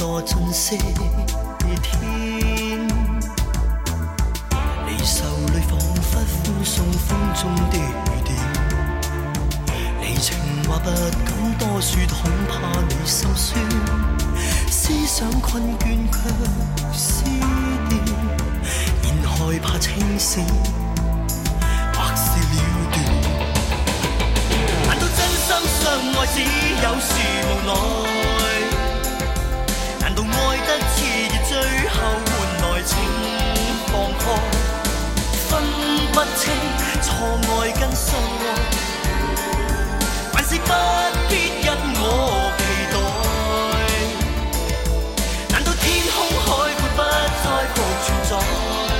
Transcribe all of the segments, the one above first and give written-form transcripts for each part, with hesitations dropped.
多珍惜天。离愁里仿佛歡送風中的雨點，離情話不敢多說，恐怕你心酸。思想困倦卻思念，現害怕清醒，或是了斷。難道真心相愛只有時無奈？難道愛得熾熱最後換來情放開？分不清錯愛跟相愛，還是不必因我期待？難道天空海闊不再復存在？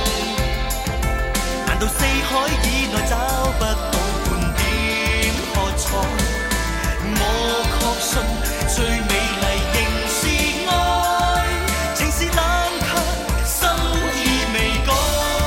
難道四海以內找不到半點喝彩？我確信最美麗仍是愛，情是冷卻，心意未改。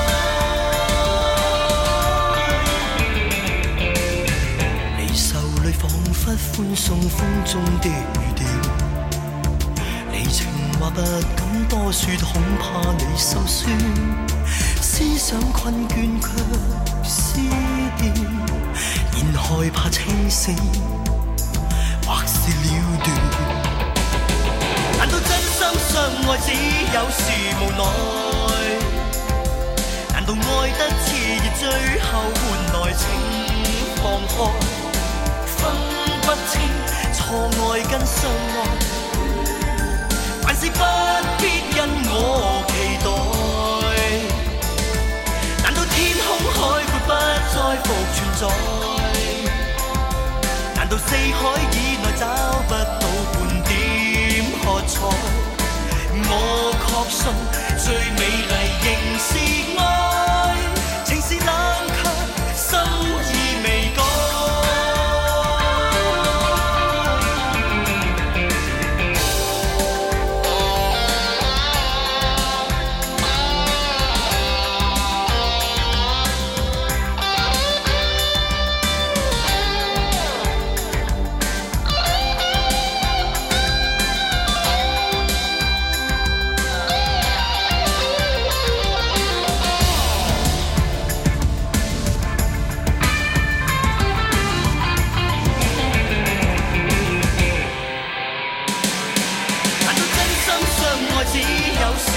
離愁裏彷彿歡送風中的雨點，離情話不敢多說，恐怕你心酸。思想困倦卻思念，現害怕清醒，或是了斷。難道真心相愛只有時無奈？難道愛得熾熱最後換來情放開？分不清錯愛跟相愛，還是不必因我期待？難道天空海闊不再復存在？難道四海以內找不到半點喝彩？我確信最美麗仍是愛，情是冷卻，心意未改。只有時